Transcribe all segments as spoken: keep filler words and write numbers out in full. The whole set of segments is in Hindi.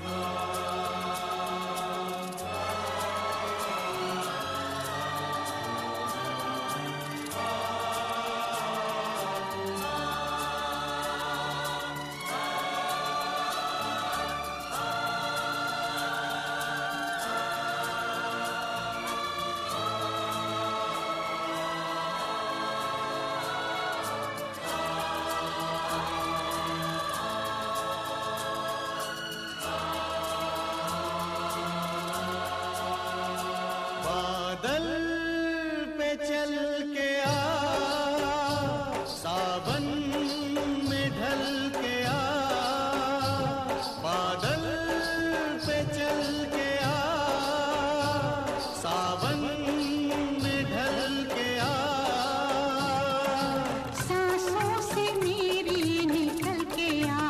बादल पे चल के आ, सावन में ढल के आ, बादल पे चल के आ, सावन में ढल के आ, सांसों से मेरी निकल के आ,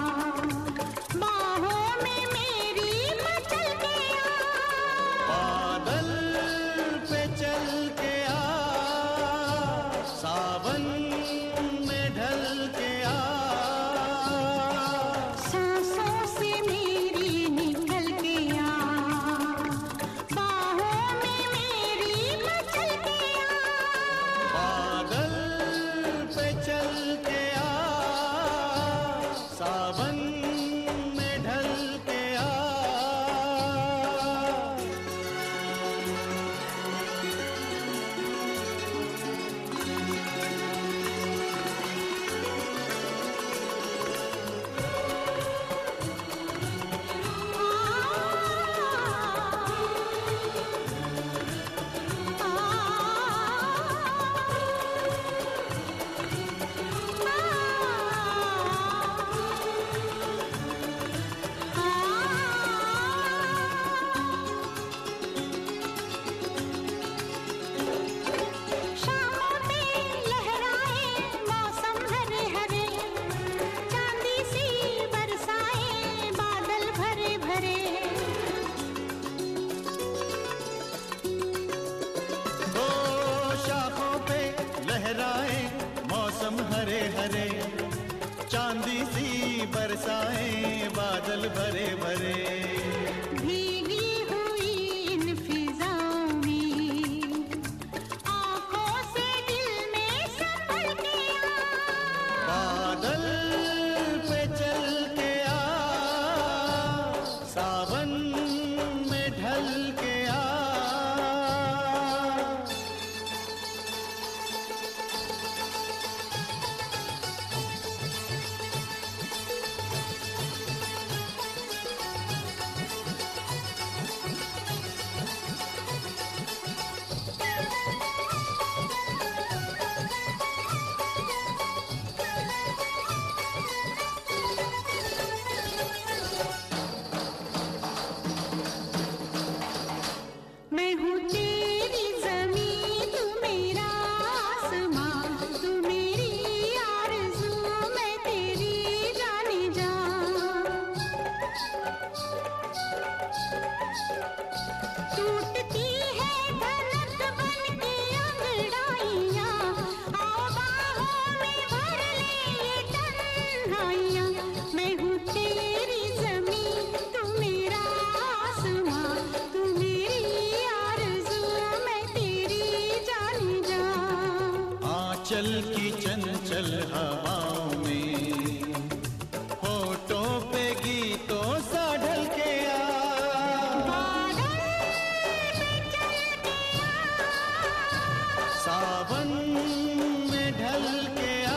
बाहों में मेरी मचल के आ, बादल पे चल के आ, सावन में ढल के आ, सांसों से मेरी निकल के आ, बाहों में मेरी मचल के आ, बादल पे चल के आ, सावन में ढल के आ, शामों पे लहराए मौसम हरे हरे, चांदी सी बरसाए बादल भरे भरे, ओ शाखों पे लहराए मौसम हरे हरे, चांदी सी बरसाए बादल भरे भरे, भीगी हुई इन फिजाओं में आंखों से दिल में संभल के आ, बादल पे चल के आ, सावन में ढल के आ, मैं हूँ तेरी ज़मीं तू मेरा आसमां, तू मेरी आरज़ू मैं तेरी जाने जा, टूटती है धड़क बन के अंगड़ाइयाँ, आओ बाहों में भर ले ये तन्हाइयाँ, मैं हूँ तेरी ज़मीं तू मेरा आसमां, तू मेरी आरज़ू मैं तेरी जाने जा, आंचल की चंचल हवाओं में होठों पे गीतों सा ढल के आ, बादल पे चल के आ, सावन में ढल के आ,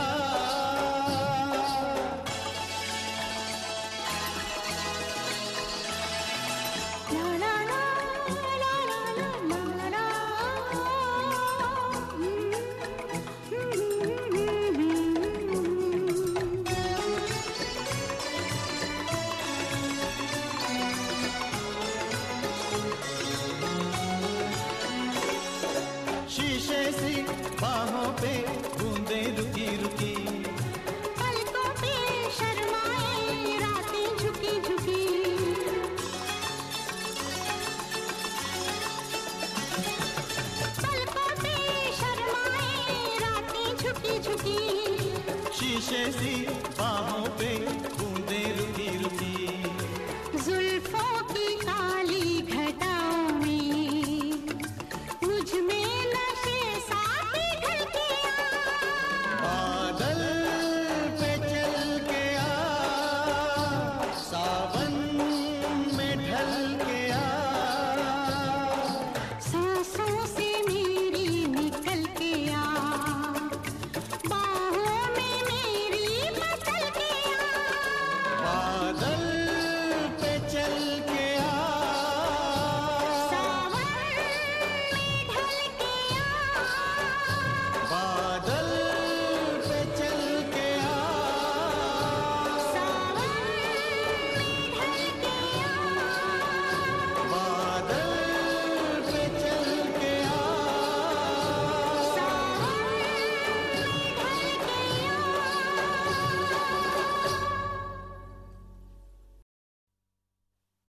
ला ला ला ला ला ला ला, शीशे सी बाहों पे बूंदे रुकी रुकी, पलकों पे शर्माए रातें झुकी झुकी, पलकों पे शर्माए रातें झुकी झुकी, शीशे सी बाहों पे